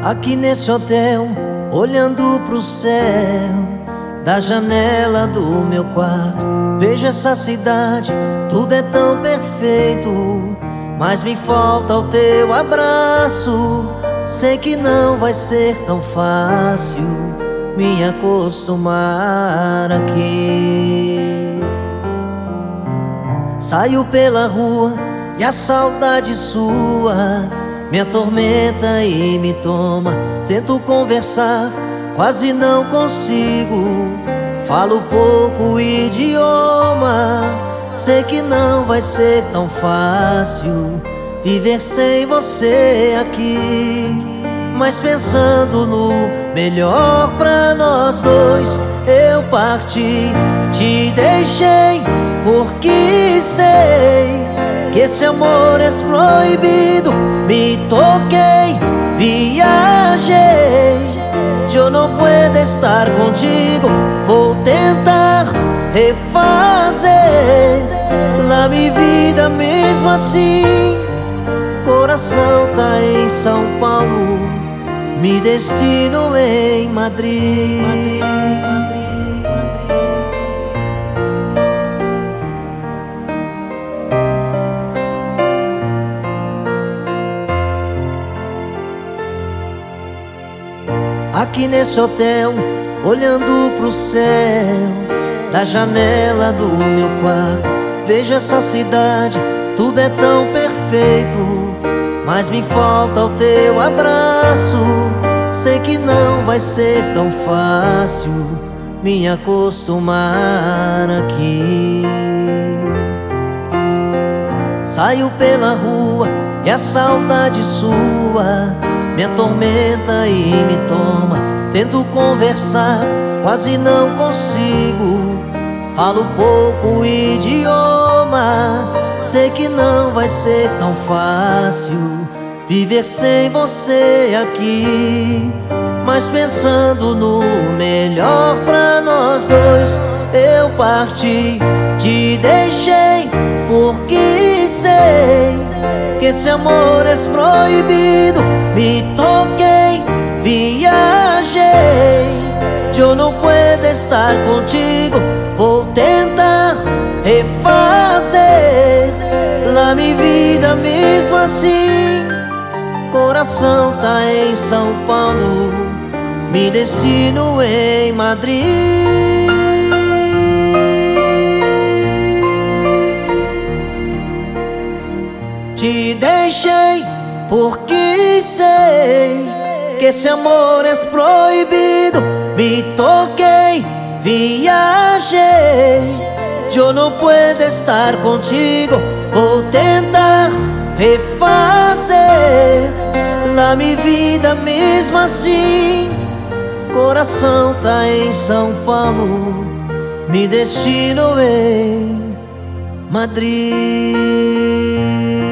Aqui nesse hotel, olhando pro céu, da janela do meu quarto, vejo essa cidade, tudo é tão perfeito, mas me falta o teu abraço. Sei que não vai ser tão fácil me acostumar aqui. Saio pela rua e a saudade sua me atormenta e me toma. Tento conversar, quase não consigo. Falo pouco idioma. Sei que não vai ser tão fácil viver sem você aqui. Mas pensando no melhor pra nós dois, eu parti, te deixei, porque sei que esse amor é proibido. Me toquei, viajei, eu não puedo estar contigo. Vou tentar refazer lá minha vida mesmo assim. Coração tá em São Paulo, me destino em Madrid. Aqui nesse hotel, olhando pro céu, da janela do meu quarto, vejo essa cidade, tudo é tão perfeito, mas me falta o teu abraço. Sei que não vai ser tão fácil me acostumar aqui. Saio pela rua e a saudade sua me atormenta e me toma. Tento conversar, quase não consigo. Falo pouco idioma. Sei que não vai ser tão fácil viver sem você aqui. Mas pensando no melhor pra nós dois, eu parti, te deixei, porque sei que esse amor é proibido. Me toquei, viajei, eu não puedo estar contigo. Vou tentar refazer lá minha vida mesmo assim. Coração tá em São Paulo, me destino em Madrid. Te deixei, porque sei que esse amor é proibido. Me toquei, viajei, eu não puedo estar contigo. Vou tentar refazer lá minha vida mesmo assim. Coração tá em São Paulo, me destino em Madrid.